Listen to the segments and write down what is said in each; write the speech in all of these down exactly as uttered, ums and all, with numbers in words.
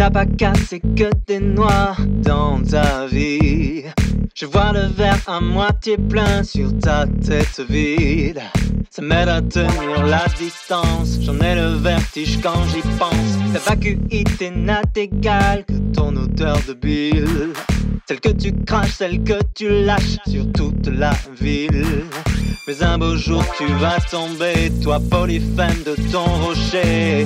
n'a pas cassé que des noix dans ta vie. Je vois le verre à moitié plein sur ta tête vide. Ça m'aide à tenir la distance. J'en ai le vertige quand j'y pense. Ta vacuité n'a d'égal que ton odeur de bile. Celle que tu craches, celle que tu lâches sur toute la ville. Mais un beau jour tu vas tomber, toi Polyphème de ton rocher.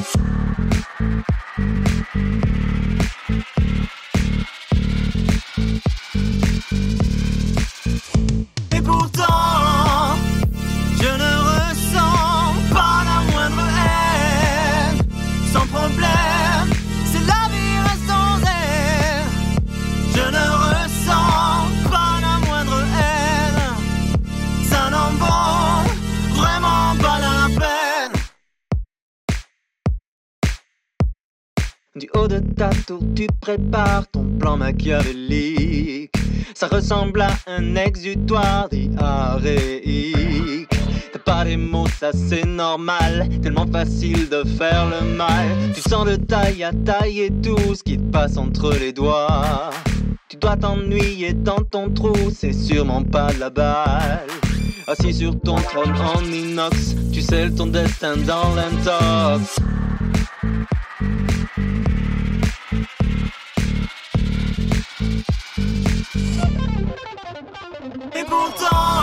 Et pourtant, je ne ressens pas la moindre haine. Sans problème, c'est la vie reste sans elle. Je ne ressens pas la moindre haine. Ça n'en vaut vraiment pas la peine. Du haut de ta tour, tu prépares ton plan machiavélique. Ça ressemble à un exutoire diarrhéique. T'as pas des mots, ça c'est normal. Tellement facile de faire le mal. Tu sens de taille à taille et tout ce qui te passe entre les doigts. Tu dois t'ennuyer dans ton trou, c'est sûrement pas de la balle. Assis sur ton trône en inox, tu scelles ton destin dans l'intox. Et pourtant